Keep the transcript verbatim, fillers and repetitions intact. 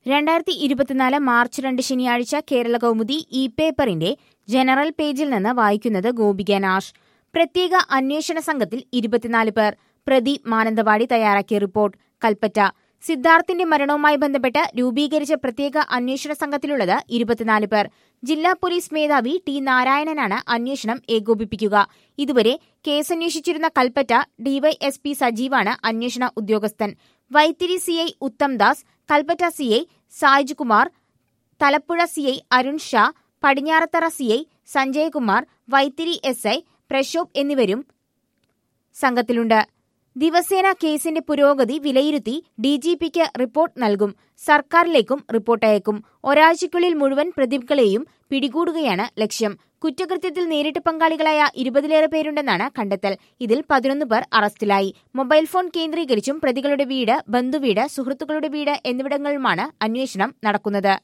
രണ്ടായിരത്തി ഇരുപത്തിനാല് മാർച്ച് രണ്ട് ശനിയാഴ്ച കേരള കൗമുദി ഇ പേപ്പറിന്റെ ജനറൽ പേജിൽ നിന്ന് വായിക്കുന്നത് ഗോപിക നാഷ്. പ്രത്യേക അന്വേഷണ സംഘത്തിൽ ഇരുപത്തിനാല് പേർ. പ്രദീപ് മാനന്തവാടി തയ്യാറാക്കിയ റിപ്പോർട്ട്. കൽപ്പറ്റ. സിദ്ധാർത്ഥിന്റെ മരണവുമായി ബന്ധപ്പെട്ട് രൂപീകരിച്ച പ്രത്യേക അന്വേഷണ സംഘത്തിലുള്ളത് ഇരുപത്തിനാല് പേർ. ജില്ലാ പോലീസ് മേധാവി ടി നാരായണനാണ് അന്വേഷണം ഏകോപിപ്പിക്കുക. ഇതുവരെ കേസന്വേഷിച്ചിരുന്ന കൽപ്പറ്റ ഡിവൈഎസ്പി സജീവാണ് അന്വേഷണ ഉദ്യോഗസ്ഥൻ. Vythiri CI Uttam Das, Kalpetta CI Saij Kumar, Thalappuzha CI Arun Shah, Padinjarathara CI Sanjayakumar, Vythiri S I Prashobh എന്നിവരും സംഘത്തിലുണ്ട്. ദിവസേന കേസിന്റെ പുരോഗതി വിലയിരുത്തി ഡിജിപിക്ക് റിപ്പോർട്ട് നൽകും. സർക്കാരിലേക്കും റിപ്പോർട്ട് അയക്കും. ഒരാഴ്ചയ്ക്കുള്ളിൽ മുഴുവൻ പ്രതികളെയും പിടികൂടുകയാണ് ലക്ഷ്യം. കുറ്റകൃത്യത്തിൽ നേരിട്ട് പങ്കാളികളായ ഇരുപതിലേറെ പേരുണ്ടെന്നാണ് കണ്ടെത്തൽ. ഇതിൽ പതിനൊന്ന് പേർ അറസ്റ്റിലായി. മൊബൈൽ ഫോൺ കേന്ദ്രീകരിച്ചും പ്രതികളുടെ വീട്, ബന്ധുവീട്, സുഹൃത്തുക്കളുടെ വീട് എന്നിവിടങ്ങളിലുമാണ് അന്വേഷണം നടക്കുന്നത്.